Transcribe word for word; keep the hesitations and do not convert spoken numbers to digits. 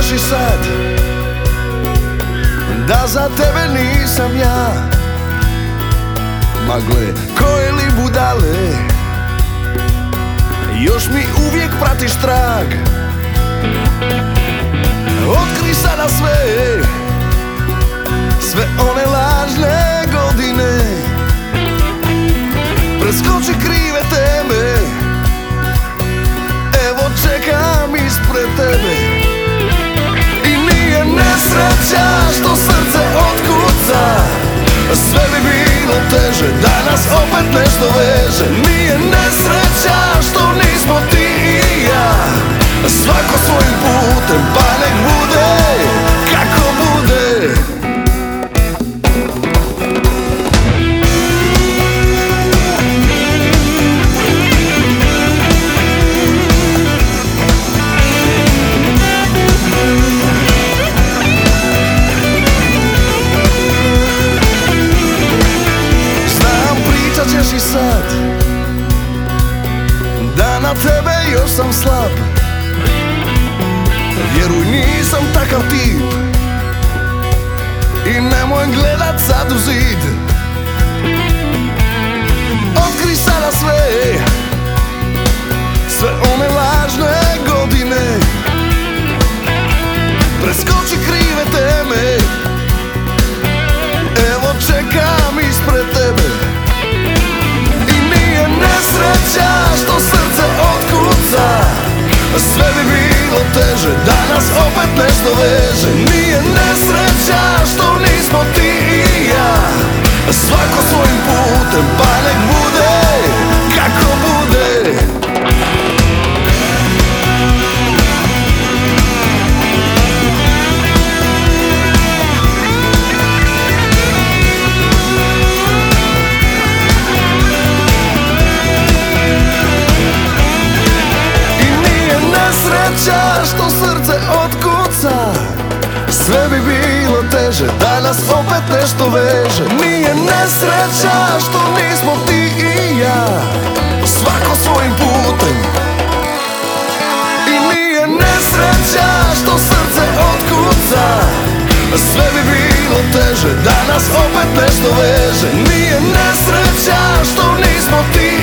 ćeš i sad da za tebe nisam ja. Magle, koje li budale, još mi uvijek pratiš trag. Otkri sada sve, sve one lažne godine, preskoči krive teme, evo čekam ispred tebe. I nije nesreća što srce otkuca, sve bi bilo teže da nas opet nešto veže. Nije nesreća što nismo ti i ja, svako svojim putem, pa nek bude kako bude. Ćeš i sad da na tebe još sam slab. Vjeruj, nisam takav tip i nemoj gledat sad u zid. Otkri sada sve, sve one lažne godine, preskoči krive teme, evo čekam ispred tebe. Nesreća što srce otkuca, sve bi bilo teže da nas opet nešto veže. Nije nesreća što nismo ti i ja, svako svojim putem, pa nek bude kako bude. Što srce otkuca, sve bi bilo teže da nas opet nešto veže. Nije nesreća što nismo ti i ja, svako svojim putem. I nije nesreća što srce otkuca, sve bi bilo teže da nas opet nešto veže. Nije nesreća što nismo ti